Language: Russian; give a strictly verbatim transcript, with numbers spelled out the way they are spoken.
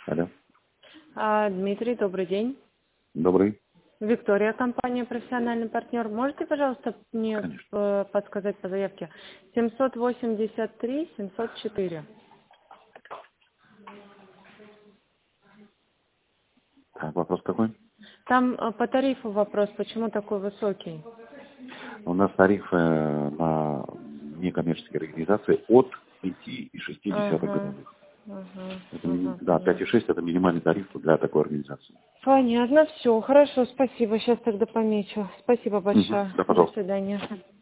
Алло. А, Дмитрий, добрый день. Добрый. Виктория, компания «Профессиональный партнер». Можете, пожалуйста, мне Конечно. э, подсказать по заявке? семьсот восемьдесят три семьсот четыре. Так, вопрос какой? Там э, по тарифу вопрос, почему такой высокий? У нас тариф э, на некоммерческие организации от пяти и шести десятых Ага, годовых. ага, Это, мини- ага, да, пять и понятно. шесть это минимальный тариф для такой организации. Понятно, все, хорошо, спасибо, сейчас тогда помечу. Спасибо Угу. большое, Да, до пожалуйста. свидания.